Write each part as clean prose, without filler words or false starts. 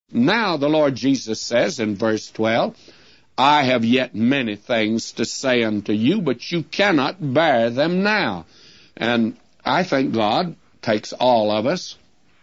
Now the Lord Jesus says in verse 12, I have yet many things to say unto you, but you cannot bear them now. And I think God takes all of us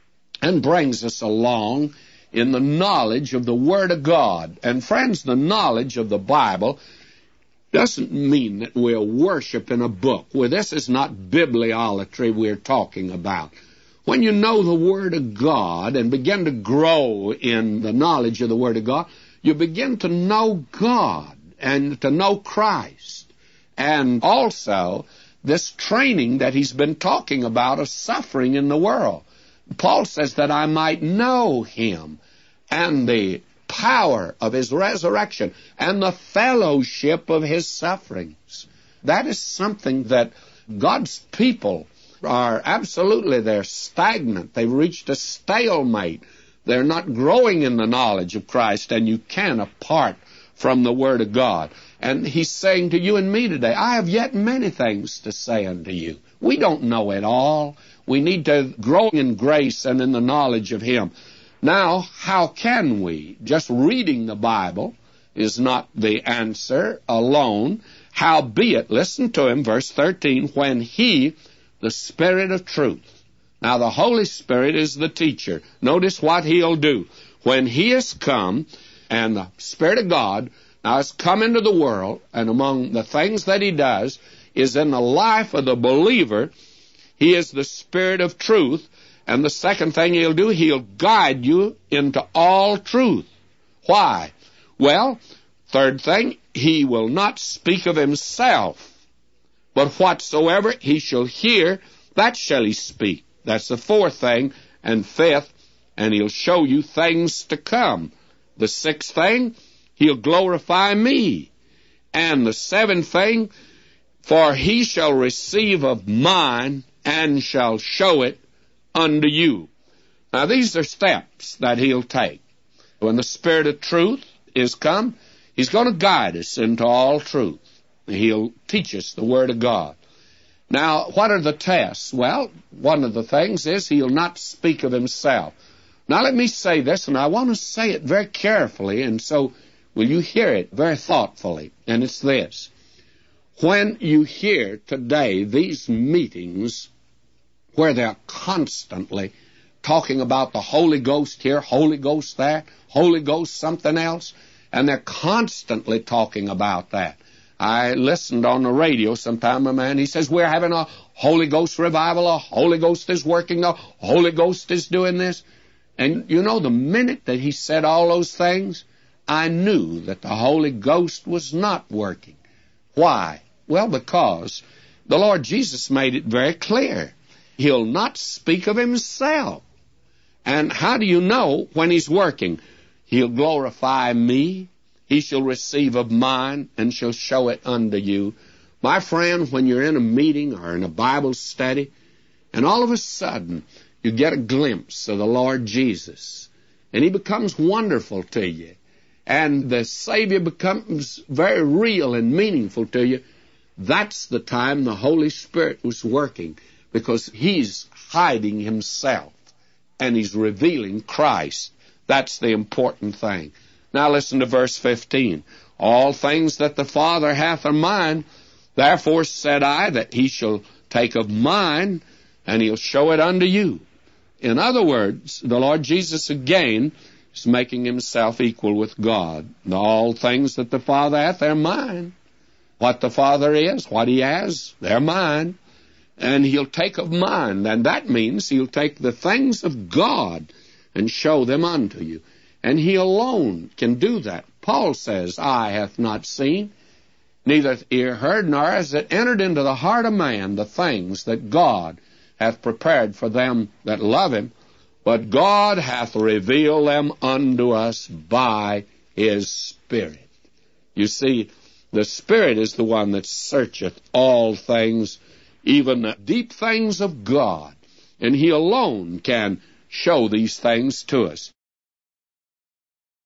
and brings us along in the knowledge of the Word of God. And friends, the knowledge of the Bible doesn't mean that we're worshiping a book. Well, this is not bibliolatry we're talking about. When you know the Word of God and begin to grow in the knowledge of the Word of God, you begin to know God and to know Christ. And also, this training that he's been talking about of suffering in the world. Paul says that I might know him and the power of his resurrection and the fellowship of his sufferings. That is something that God's people are absolutely, they're stagnant. They've reached a stalemate. They're not growing in the knowledge of Christ, and you can apart from the Word of God. And he's saying to you and me today, I have yet many things to say unto you. We don't know it all. We need to grow in grace and in the knowledge of him. Now, how can we? Just reading the Bible is not the answer alone. Howbeit, listen to him, verse 13, when he, the Spirit of truth. Now, the Holy Spirit is the teacher. Notice what he'll do. When he has come, and the Spirit of God now has come into the world, and among the things that he does is in the life of the believer, he is the Spirit of truth. And the second thing he'll do, he'll guide you into all truth. Why? Well, third thing, he will not speak of himself, but whatsoever he shall hear, that shall he speak. That's the fourth thing. And fifth, and he'll show you things to come. The sixth thing, he'll glorify me. And the seventh thing, for he shall receive of mine and shall show it unto you. Now, these are steps that he'll take. When the Spirit of truth is come, he's going to guide us into all truth. He'll teach us the Word of God. Now, what are the tests? Well, one of the things is he'll not speak of himself. Now, let me say this, and I want to say it very carefully, and so will you hear it very thoughtfully? And it's this. When you hear today these meetings where they're constantly talking about the Holy Ghost here, Holy Ghost there, Holy Ghost something else, and they're constantly talking about that. I listened on the radio sometime, a man, he says, we're having a Holy Ghost revival, a Holy Ghost is working, a Holy Ghost is doing this. And you know, the minute that he said all those things, I knew that the Holy Ghost was not working. Why? Well, because the Lord Jesus made it very clear. He'll not speak of himself. And how do you know when he's working? He'll glorify me. He shall receive of mine and shall show it unto you. My friend, when you're in a meeting or in a Bible study, and all of a sudden you get a glimpse of the Lord Jesus, and he becomes wonderful to you, and the Savior becomes very real and meaningful to you, that's the time the Holy Spirit was working, because he's hiding himself, and he's revealing Christ. That's the important thing. Now listen to verse 15. All things that the Father hath are mine, therefore said I that he shall take of mine, and he'll show it unto you. In other words, the Lord Jesus again is making himself equal with God. All things that the Father hath, they're mine. What the Father is, what he has, they're mine. And he'll take of mine, and that means he'll take the things of God and show them unto you. And he alone can do that. Paul says, eye hath not seen, neither ear heard, nor has it entered into the heart of man the things that God hath prepared for them that love him, but God hath revealed them unto us by his Spirit. You see, the Spirit is the one that searcheth all things, even the deep things of God, and he alone can show these things to us.